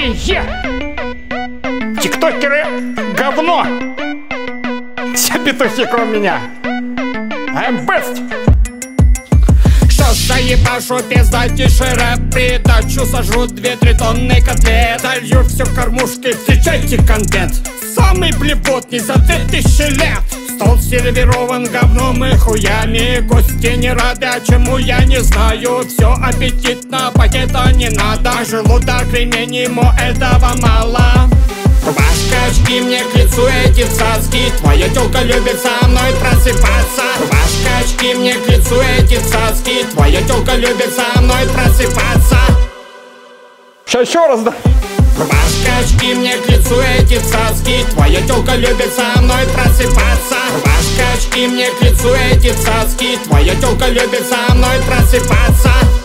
Тиктокерские тиктокеры говно. Все петухи кроме меня. I'm best. Что заебашу, пиздатейший рэп. Придачу сожрут 2-3 тонны котлет. Долью все в кормушки, встречайте контент. Самый блевотный за 2000 лет. Стол сервирован говном и хуями. Гости не рады, а чему я не знаю. Все аппетитно, пакета не надо. Желудок ремень, ему этого мало. Рубашка, очки мне к лицу, эти цаски. Твоя тёлка любит со мной просыпаться. Рубашка, очки мне к лицу, эти цаски. Твоя тёлка любит со мной просыпаться. Сейчас еще раз, да? Рубашка, очки мне к лицу, эти цаски. Твоя тёлка любит со мной просыпаться. Рубашка, очки мне к лицу, эти цаски. Твоя тёлка любит со мной просыпаться.